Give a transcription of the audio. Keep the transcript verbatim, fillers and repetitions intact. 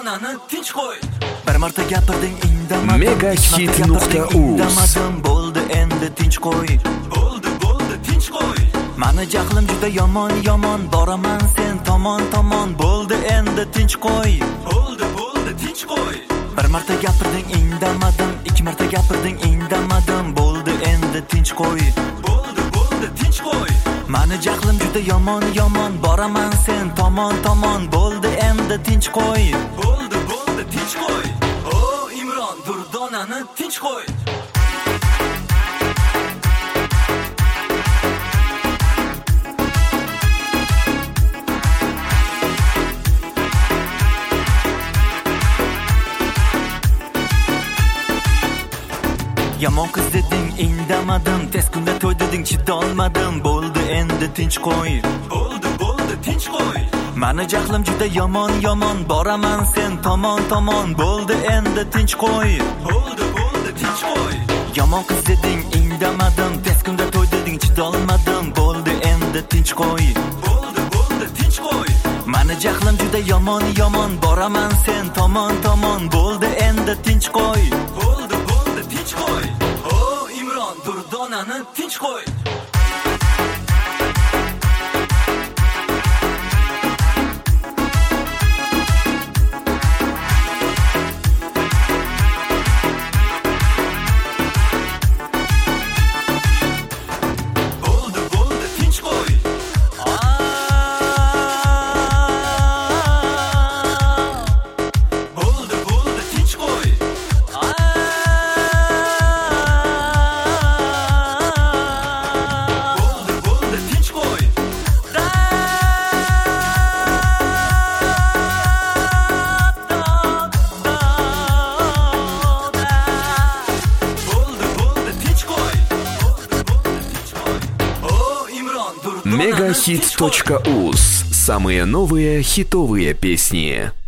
durdonani tinch qo'y. Bir marta gapirding indamadim, megahit nuqta uz. Bo'ldi endi tinch qo'y. Bo'ldi, bo'ldi tinch qo'y. Mani jahlim juda yomon, yomon, boraman sen tomon, tomon. Bo'ldi endi tinch qo'y. Bo'ldi, bo'ldi tinch qo'y. Bir marta gapirding indamadim, ikki marta gapirding indamadim. Bo'ldi endi tinch qo'y. Bo'ldi, bo'ldi tinch qo'y. Mani jahlim juda yomon, yomon, boraman sen tomon, tomon. Bo'ldi endi tinch qo'y. Bo'ldi, bo'ldi tinch qo'y. O Imron, durdonani tinch qo'y. Yomon qiz deding indamadim, tez kunda to'y deding chidolmadim. Bo'ldi endi tinch qo'y. Bo'ldi, bo'ldi tinch qo'y. Mani jahlim juda yomon, yomon, boraman sen tomon, tomon. Bo'ldi endi tinch qo'y. Bo'ldi, bo'ldi tinch qo'y. Yomon qiz deding indamadim, tez kunda to'y deding chidolmadim. Bo'ldi endi tinch qo'y. Bo'ldi, bo'ldi tinch qo'y. Mani jahlim juda yomon, yomon, boraman sen tomon, tomon. Bo'ldi endi tinch qo'y. Bo'ldi, bo'ldi tinch qo'y. O Imron, durdonani tinch qo'y. мегахит точка уз. Самые новые хитовые песни.